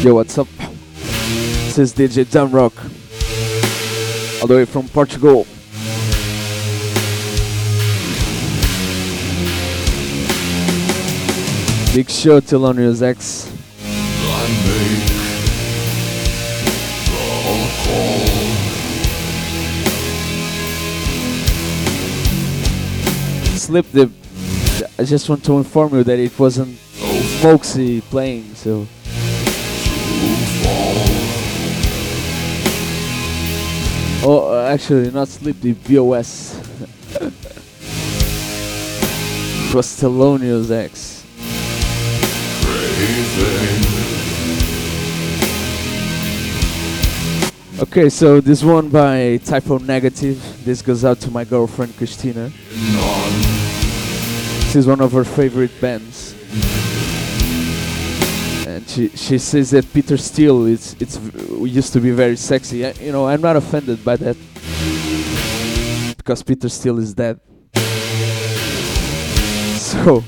Yo, what's up? This is DJ Damrock, all the way from Portugal. Big show to Thelonious X. Slip Dip. I just want to inform you that it wasn't Smokesy playing, so. Oh, actually, not Slip Dip, BOS. It was Thelonious X. Okay, so this one by Typo Negative. This goes out to my girlfriend Christina. This is one of her favorite bands, and she says that Peter Steele used to be very sexy. You know, I'm not offended by that because Peter Steele is dead. So.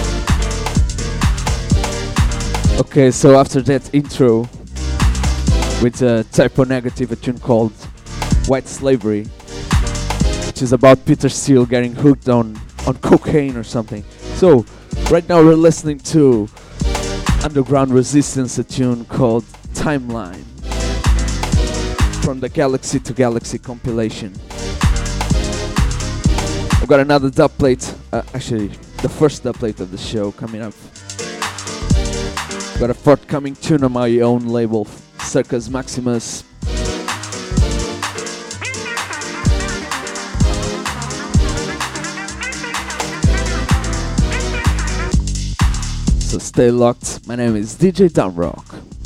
Okay, so after that intro, with Typo Negative, a tune called White Slavery, which is about Peter Steele getting hooked on cocaine or something. So, right now we're listening to Underground Resistance, a tune called Timeline from the Galaxy to Galaxy compilation. I've got another dub plate, actually the first dub plate of the show coming up. Got a forthcoming tune on my own label, Circus Maximus. So stay locked. My name is DJ Damrock.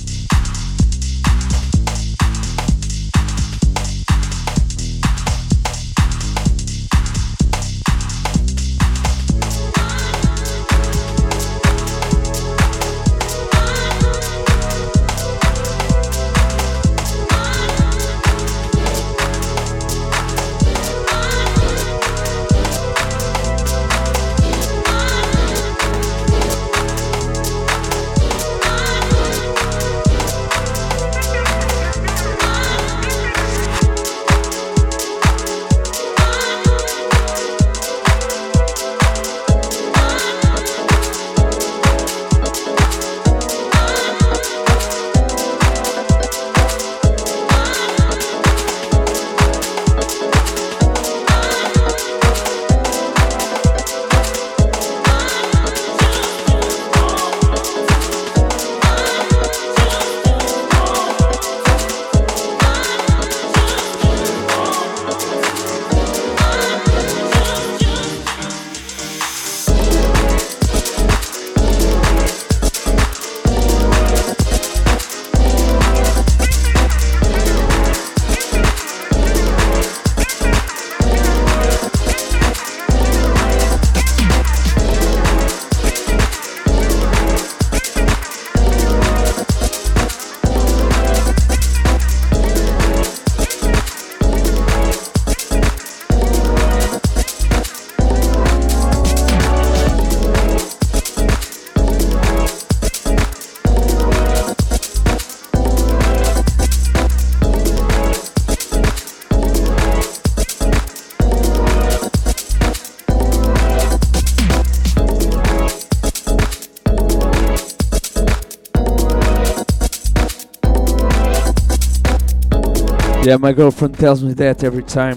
Yeah, my girlfriend tells me that every time.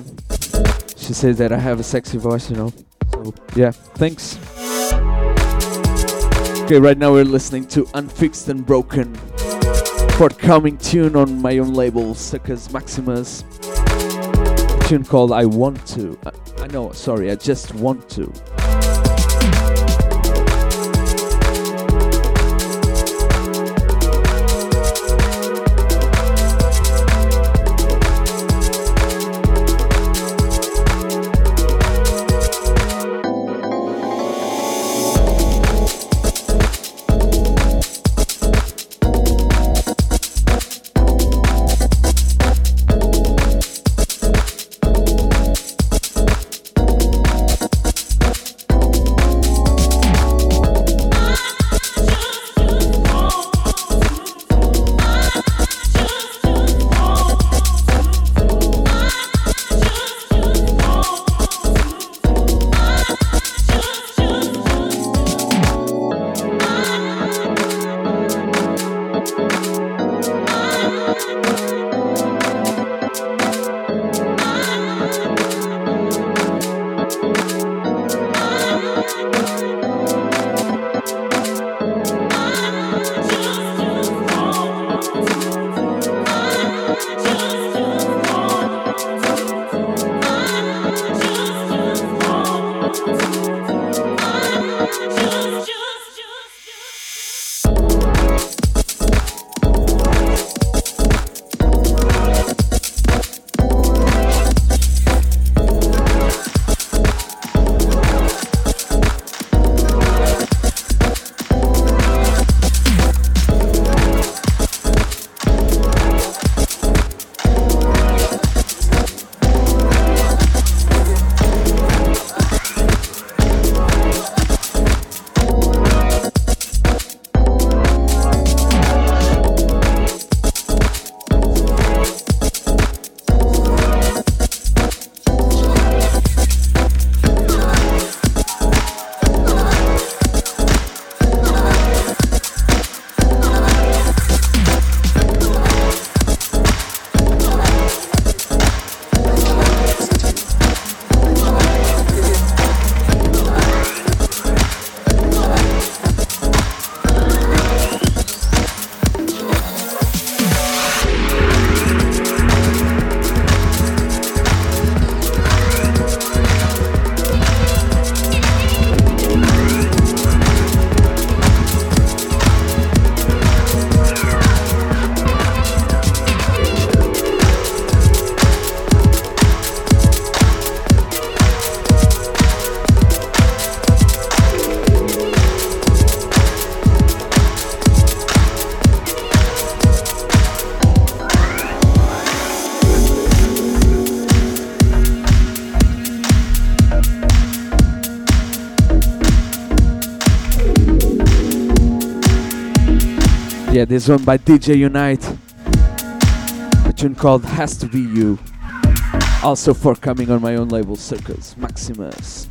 She says that I have a sexy voice, you know. So, yeah, thanks. Okay, right now we're listening to Unfixed and Broken, forthcoming tune on my own label, Circus Maximus. A tune called I Want To. I Just Want To. Yeah, this one by DJ Unite. A tune called Has to Be You. Also forthcoming on my own label, Circus Maximus.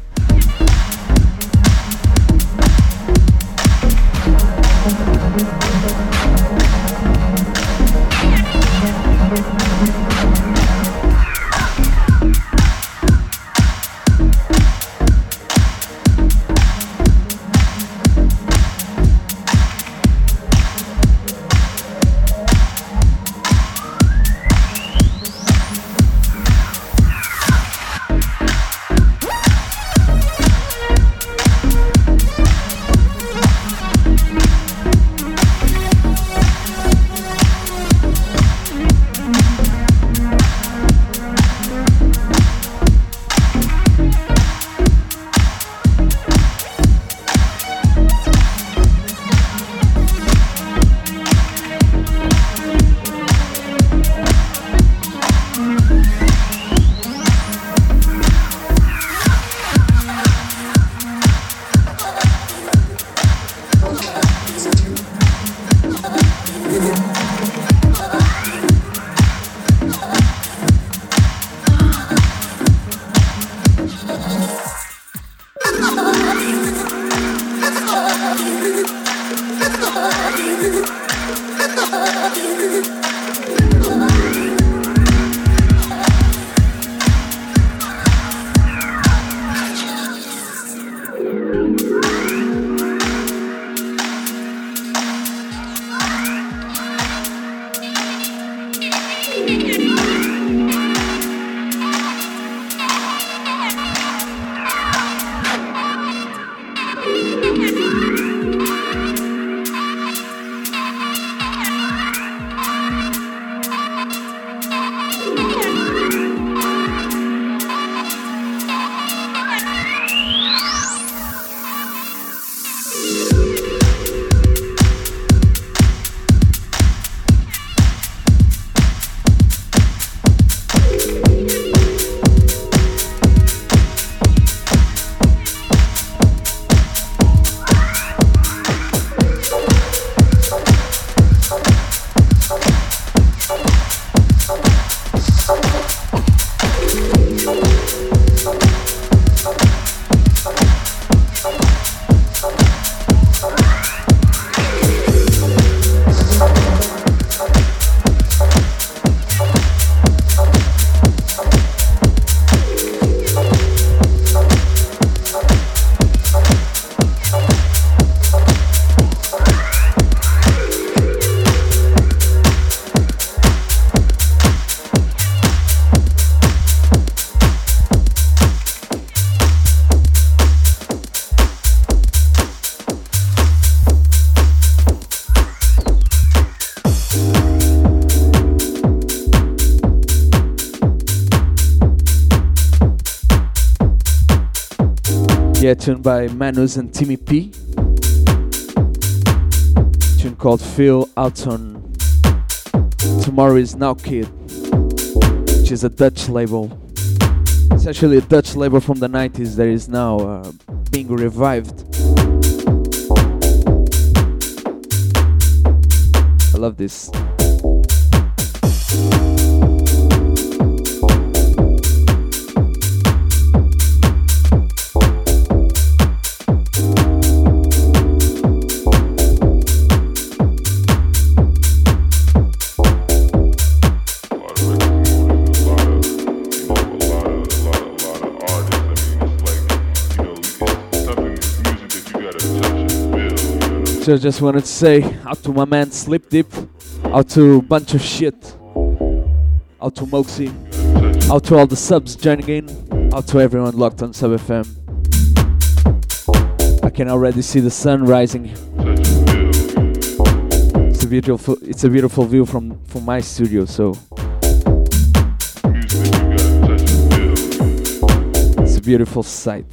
Yeah, tune by Manus and Timmy P. Tune called Feel out on Tomorrow Is Now Kid, which is a Dutch label. It's actually a Dutch label from the 90s that is now being revived. I love this. So I just wanted to say out to my man Sleep Deep, out to Bunch of Shit, out to Moxie, out to all the subs joining in, out to everyone locked on Sub FM. I can already see the sun rising. It's a beautiful view from my studio, so it's a beautiful sight.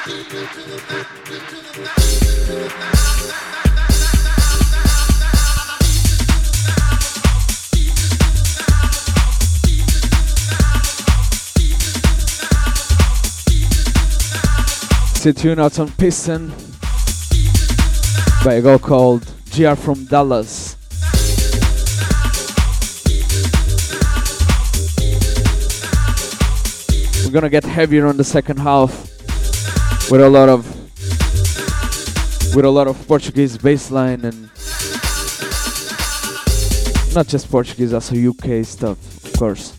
Stay tuned out on Piston by a girl called GR from Dallas. We're gonna get heavier on the second half with a lot of Portuguese bassline and not just Portuguese, also UK stuff, of course.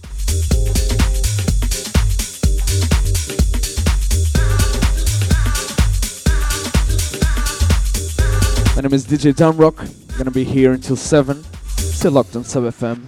My name is DJ Damrock. I'm gonna be here until 7. Still locked on Sub FM.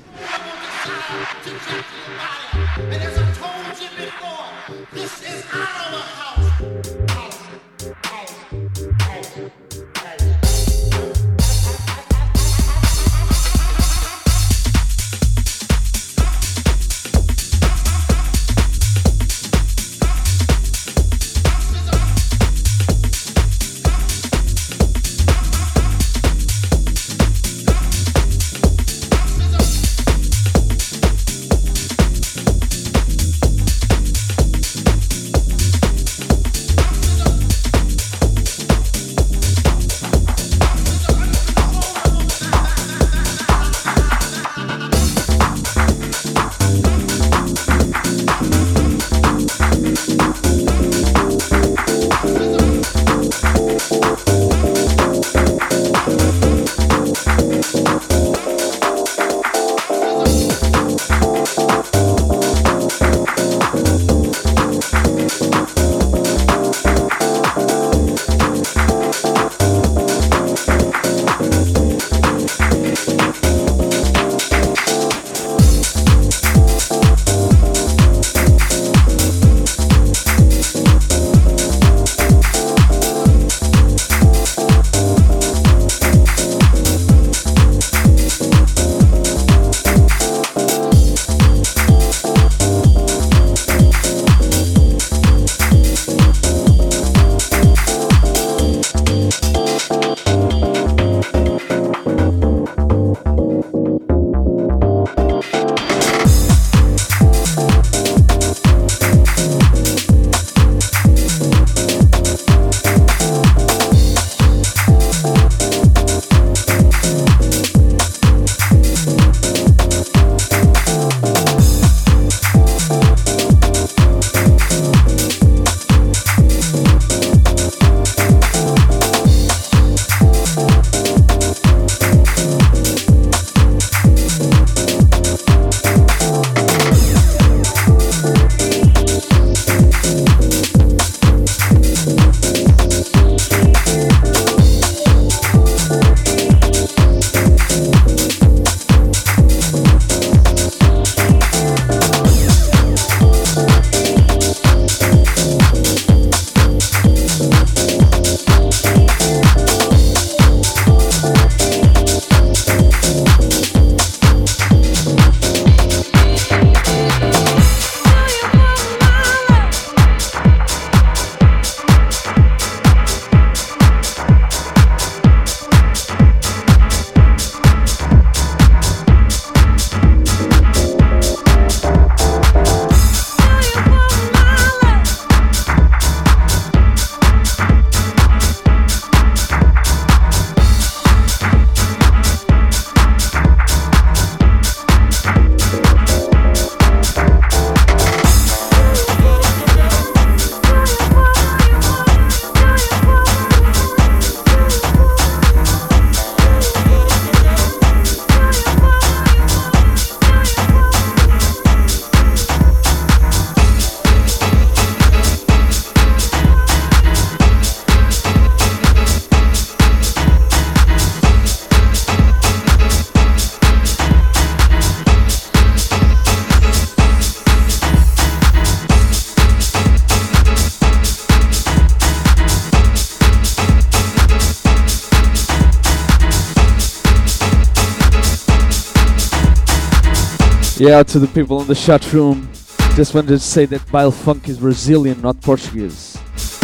Yeah, to the people in the chat room, just wanted to say that Bile Funk is Brazilian, not Portuguese.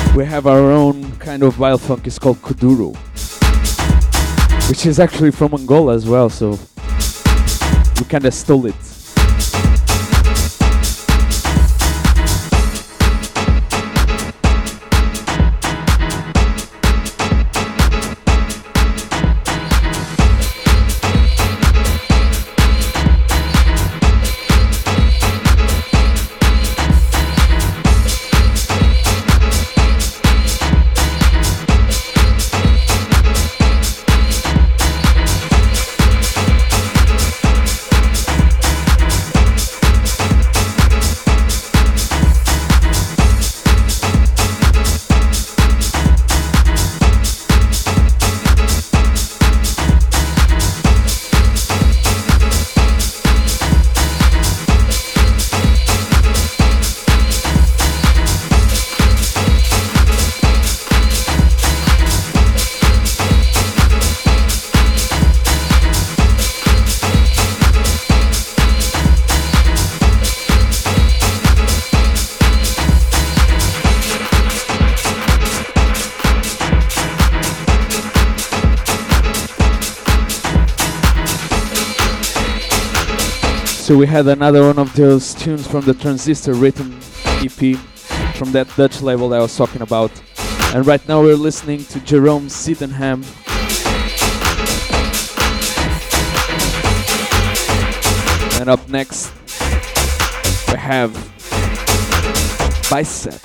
we have our own kind of wild funk. It's called Kuduro, which is actually from Angola as well, so we kind of stole it. So we had another one of those tunes from the Transistor Rhythm EP from that Dutch label that I was talking about. And right now we're listening to Jerome Sydenham. And up next we have Bicep.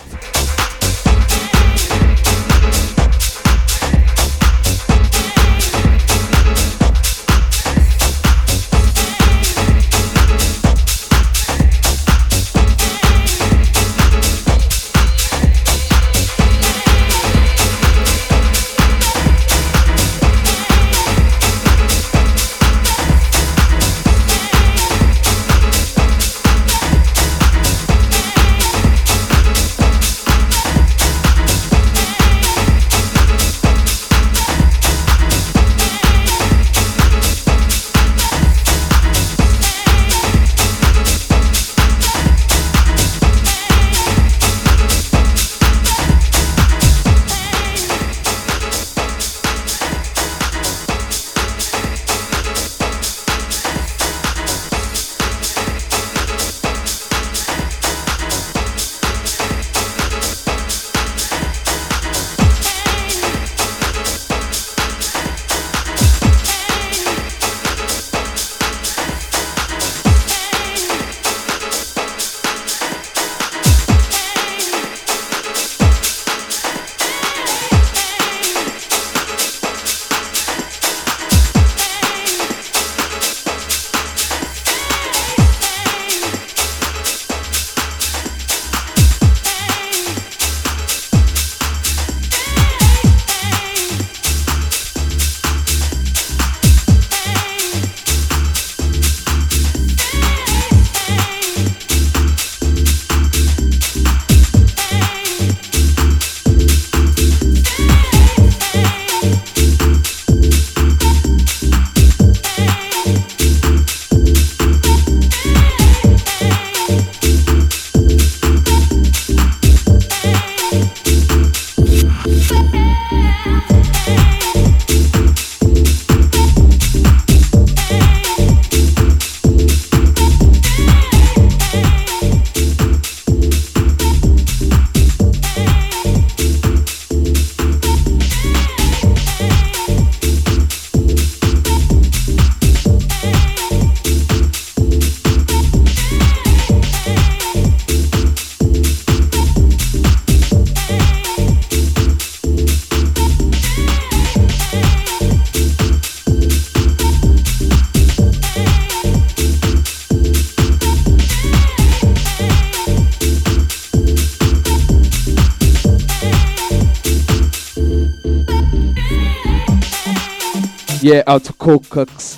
Yeah, out to Cold Cuts.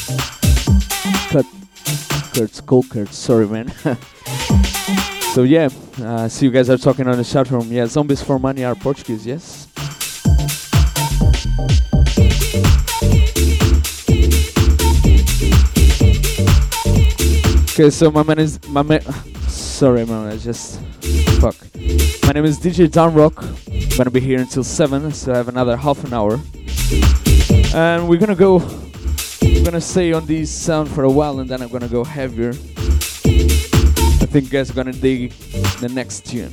Cold Cuts, sorry man. So yeah, see you guys are talking on the chat room. Yeah, Zombies for Money are Portuguese, yes? Okay, so sorry man, I just, fuck. My name is DJ Downrock. Gonna be here until 7, so I have another half an hour. And we're gonna stay on this sound for a while, and then I'm gonna go heavier. I think you guys are gonna dig the next tune.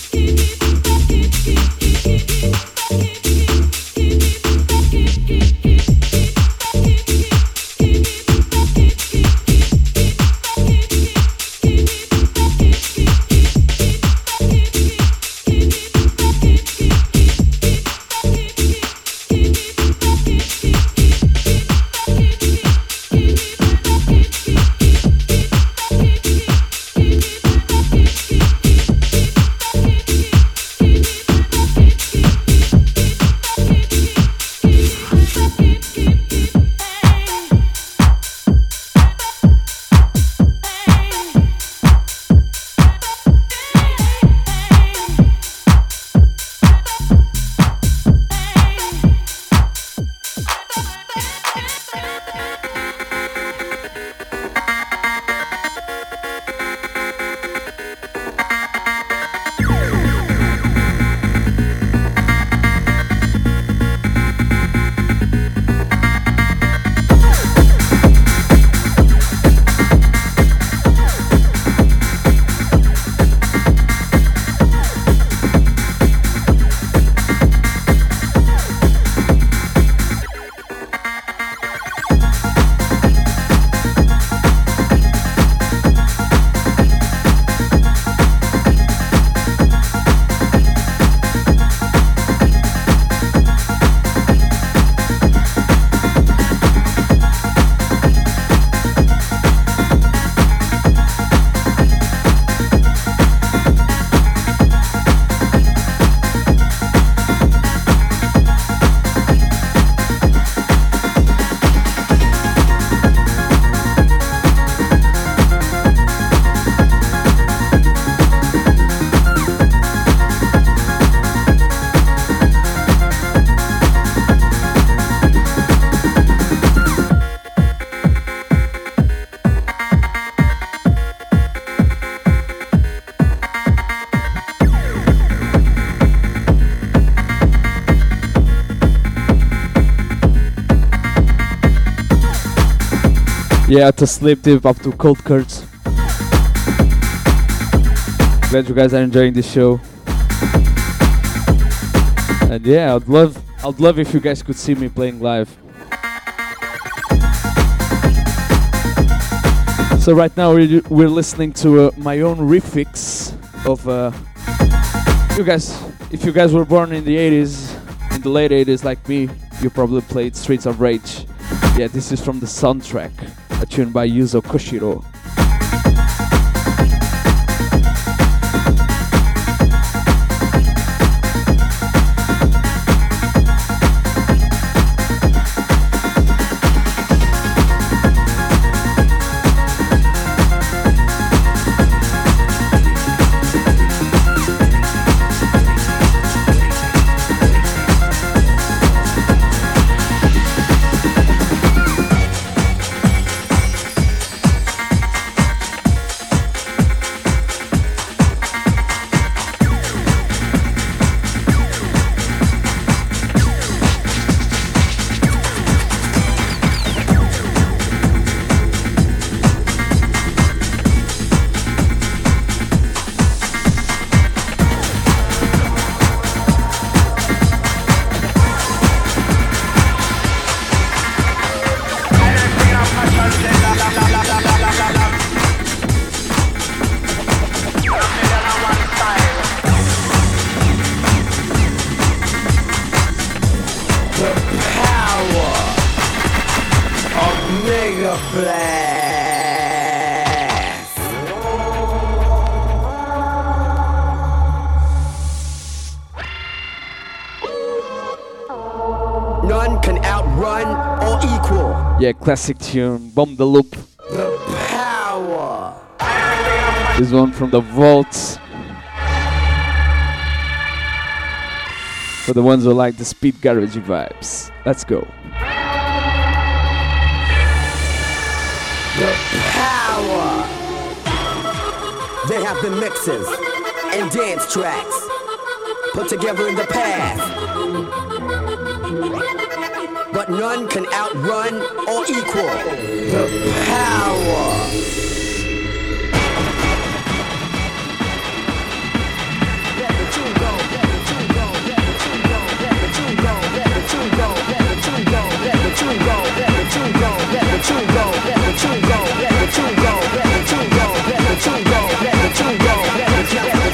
Yeah, to sleep deep up to cold curds. Glad you guys are enjoying this show. And yeah, I'd love if you guys could see me playing live. So right now we're listening to my own refix of you guys. If you guys were born in the 80s, in the late 80s like me, you probably played Streets of Rage. Yeah, this is from the soundtrack, a tune by Yuzo Koshiro. Yeah, classic tune, Bomb the Loop. The power. This one from the vaults. For the ones who like the speed garage vibes. Let's go. The power. They have the mixes and dance tracks. put together in the past. But none can outrun or equal the power. Let the tune go, let the tune go, let the tune go, let the tune go, let the tune go, let the tune go, let the tune go, let the tune go, let the tune go, let the tune go, let the tune go, let the tune go, let the tune go, let the tune go, let the tune go,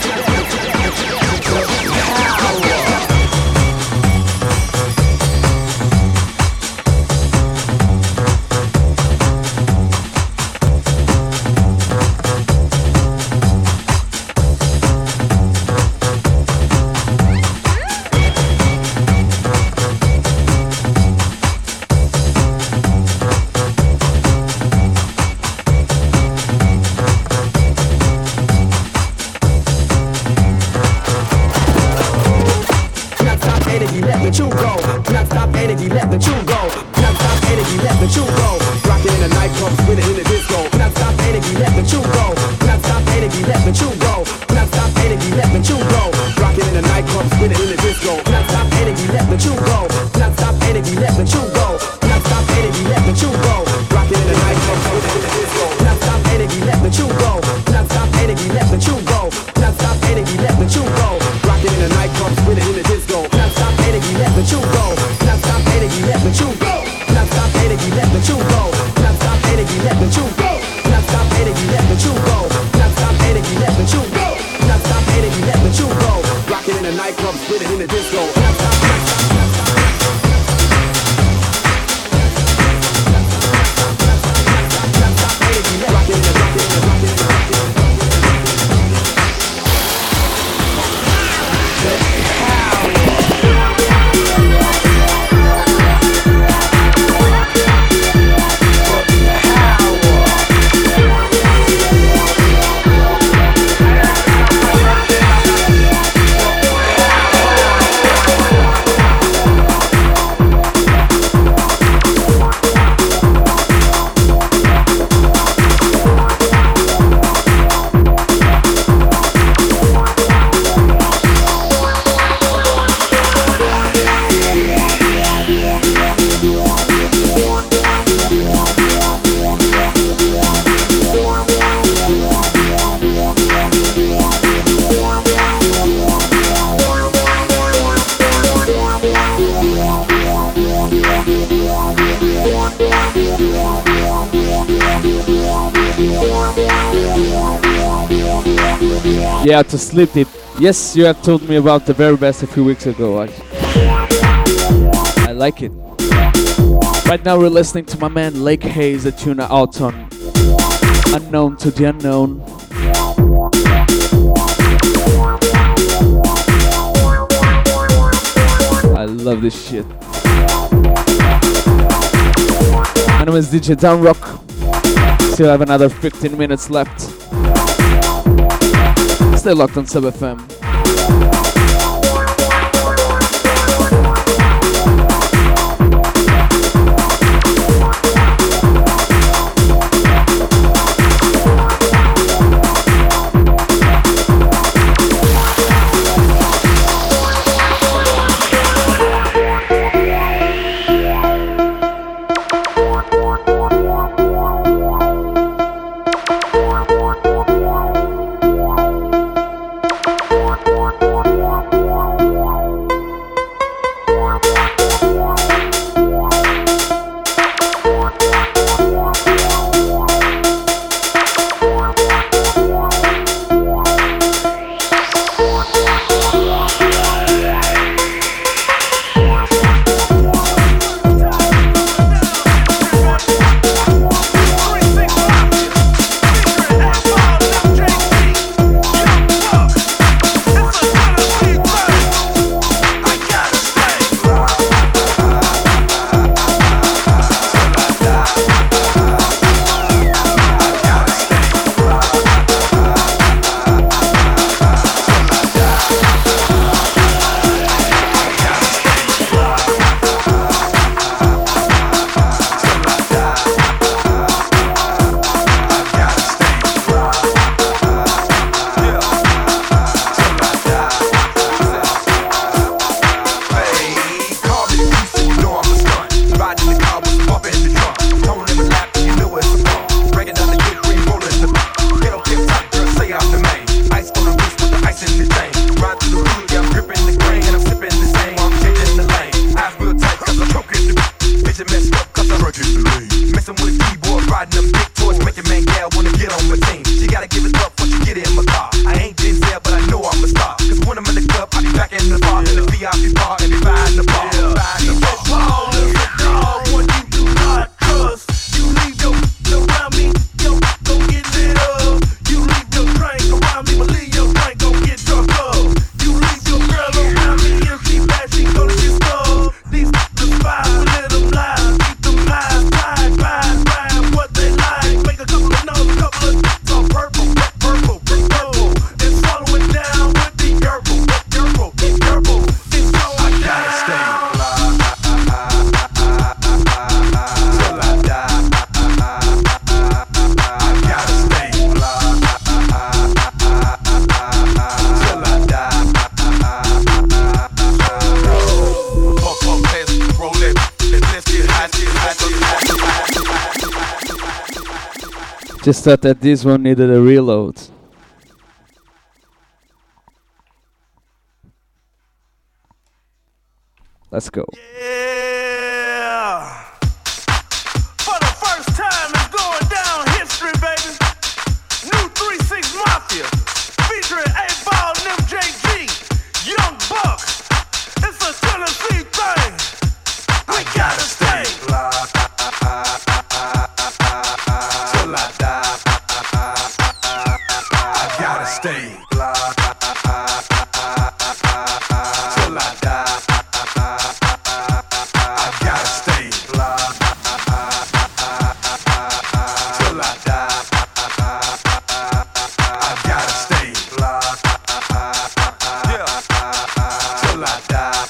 Yeah, to sleep deep. Yes, you have told me about the very best a few weeks ago. I like it. Right now we're listening to my man Lake Hayes, a tune out on Unknown to the Unknown. I love this shit. My name is DJ Downrock. Still have another 15 minutes left. Stay locked on Sub FM. Just thought that this one needed a reload. Let's go. Yeah. For the first time, it's going down history, baby. New 3-6 Mafia, featuring A-Ball and MJG, Young Buck. It's a Tennessee thing. We gotta stay. Till I die. I gotta stay. Till I die. I gotta stay. Till I die. I gotta stay. Yeah. Till I die.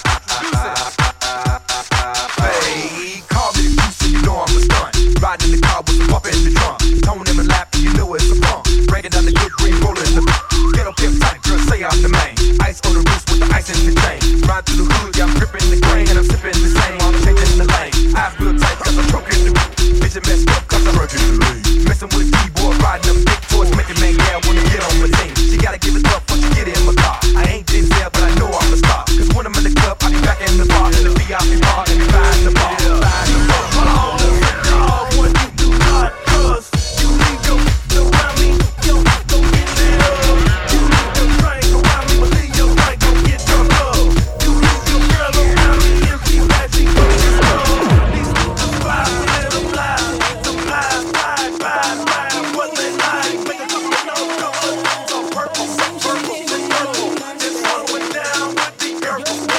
Hey, call me the goose, you know I'm a stunt. Riding in the car with the pump in the trunk. Tone in my lap, you know it's a pump. Breaking down the good green, rolling the get up here tight, girl, say I'm the main. Ice on the wrist with the ice in the chain. Ride through the hood, yeah, I'm gripping the grain and I'm sipping the same while I'm changing the lane. Eyes real tight cause I'm choking the vision messed up cause I'm working the lane. Messing with D-boy, riding them big toys, making man, yeah, I wanna get on my team. She gotta give it up once you get in my car. I ain't Denzel, but I know I'm a star. Cause when I'm in the club, I be back in the bar, in the VIP bar, and be buying the bar. Buying the bar. When you do not, cause you need to around me, yo, go get lit up. You need to drink around me, but leave your drink, go get drunk up. You need your girl around me, if she bad, she gon' get stuck. These niggas fly, let them lie, what they like, make a couple of no-colors, so purple, and purple. This one went down with the purple, purple.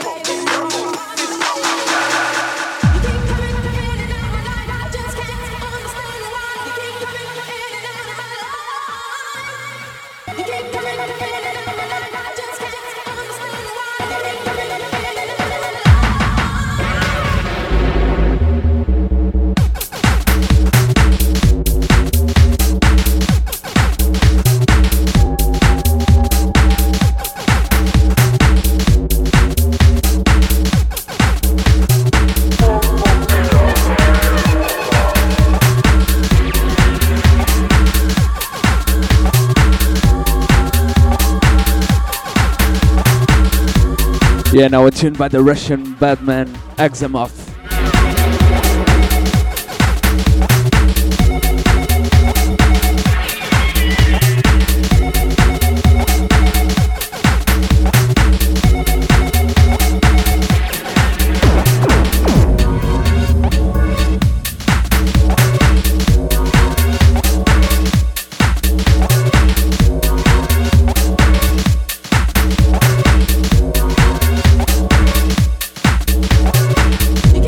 Yeah, now a tune by the Russian Batman Axamov. You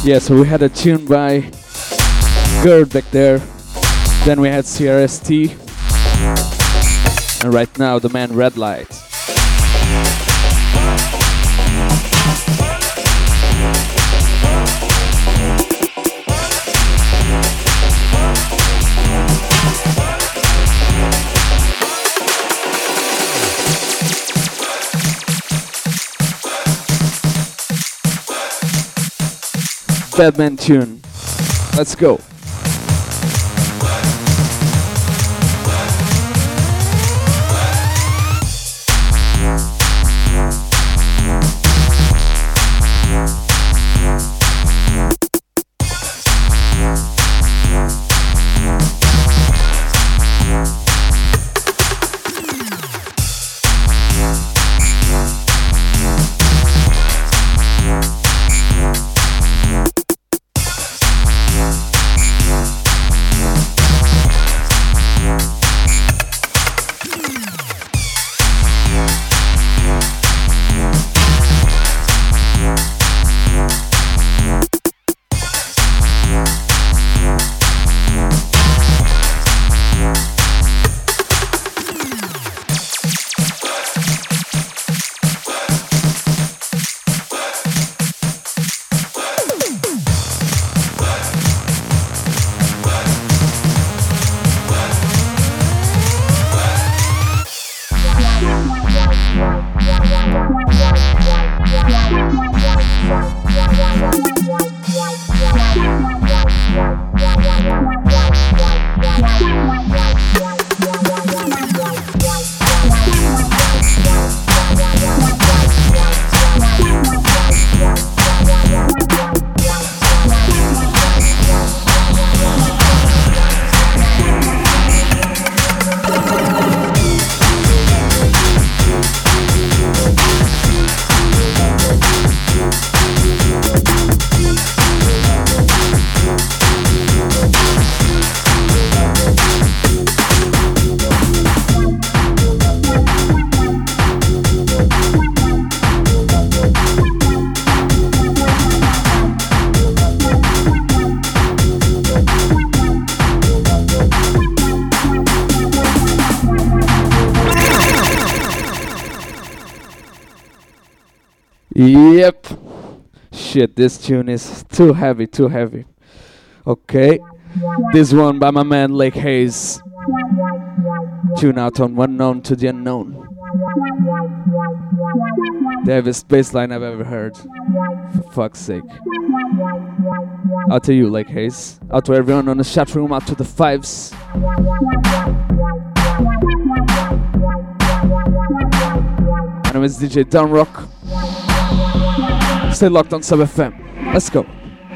Yeah, so we had a tune by Gerd back there. Then we had CRST. And right now, the man Red Light. Batman tune. Let's go. Yep. Shit, this tune is too heavy, too heavy. Okay. This one by my man Lake Hayes. Tune out on One Known to the Unknown. The heaviest bass line I've ever heard. For fuck's sake. Out to you, Lake Hayes. Out to everyone on the chat room, out to the fives. My name is DJ Downrock. Stay locked on Sub FM. Let's go.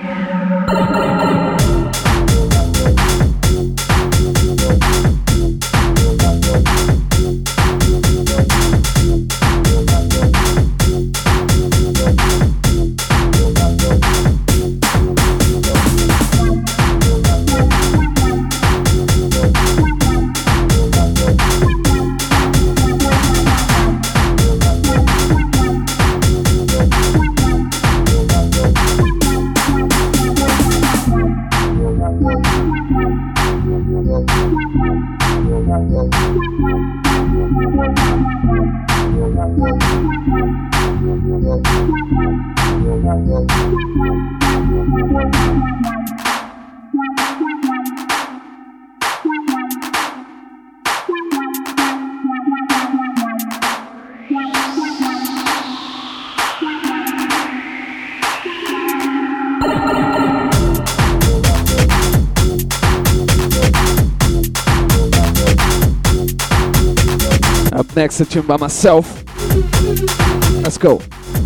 Up next, a tune by myself. Let's go.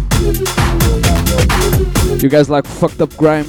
You guys like fucked up grime?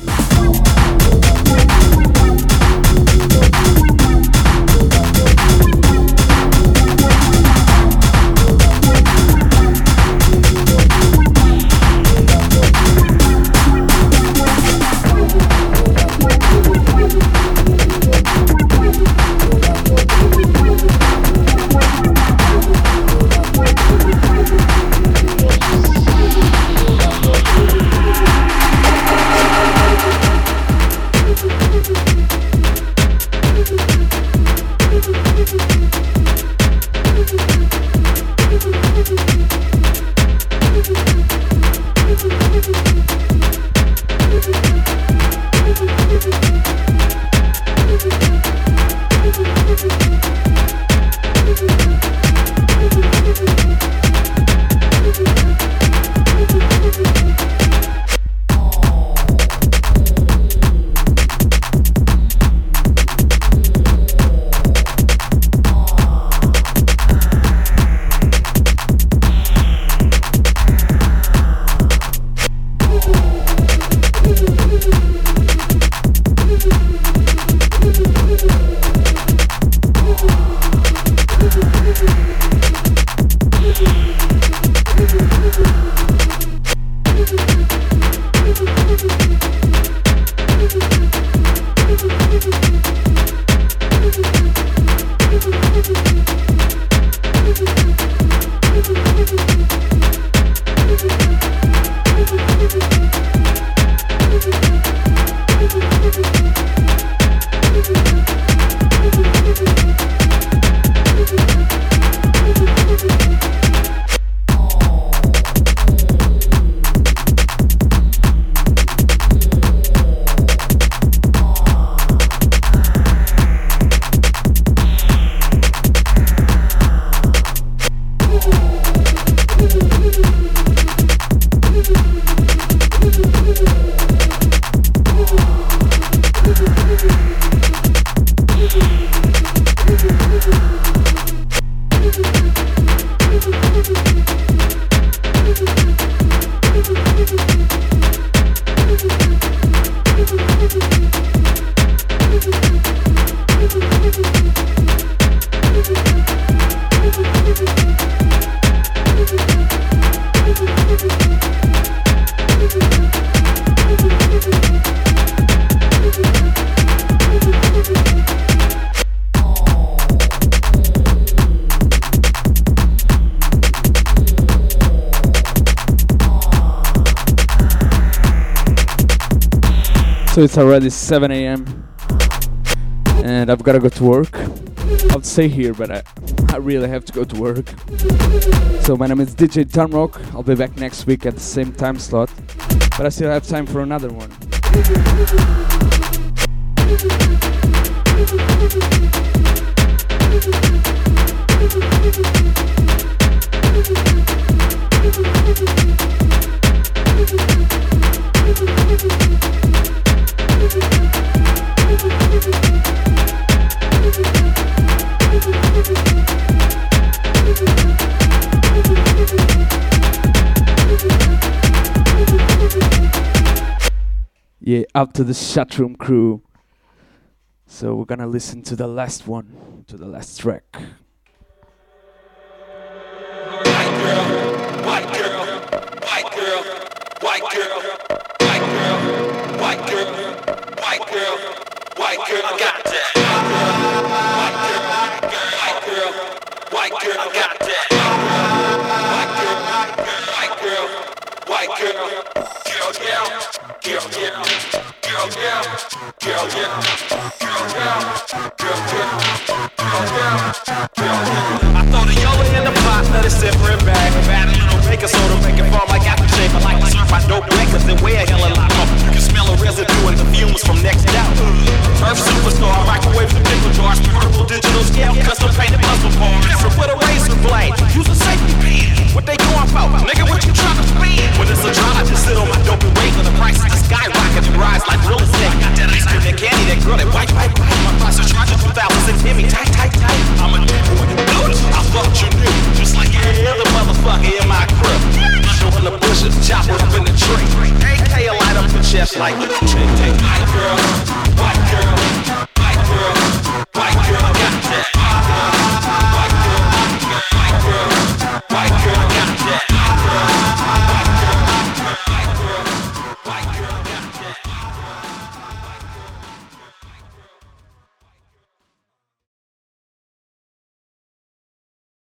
So it's already 7 a.m. and I've gotta go to work. I'll stay here, but I really have to go to work. So my name is DJ Tamrock. I'll be back next week at the same time slot, but I still have time for another one. Yeah, up to the Chatroom crew. So we're gonna listen to the last one, to the last track. White girl, white girl, white girl, white girl, white girl, white girl, white girl, white girl, I got that. White girl, white girl, white girl, I got that. White girl, white girl, white girl, girl, girl, girl, girl, girl, girl, girl, girl, girl, girl, girl, I throw the yellow in the pot, let it simmer and bag. Add a little baking soda, make it fall like apple shape. I like to surf my dope records and wear a hella lot more. You can smell a residue and the fumes from next out. Turf superstar, microwave the pickle jars, portable digital scale, custom painted muscle parts. Different with a razor blade, use a safety pin. What they going for? Nigga, what you trying to spend? When it's a drought, I just sit on my dope and wait for the prices to skyrocket and rise like real estate. I got that ice cream, that candy, that girl, that white. My price is charging 2,000 and Timmy, tight. I'm a nigga when you do it, I thought you knew. Just like every other motherfucker in my crib. Show in the bushes, chop it up in the tree. AK light up the chest like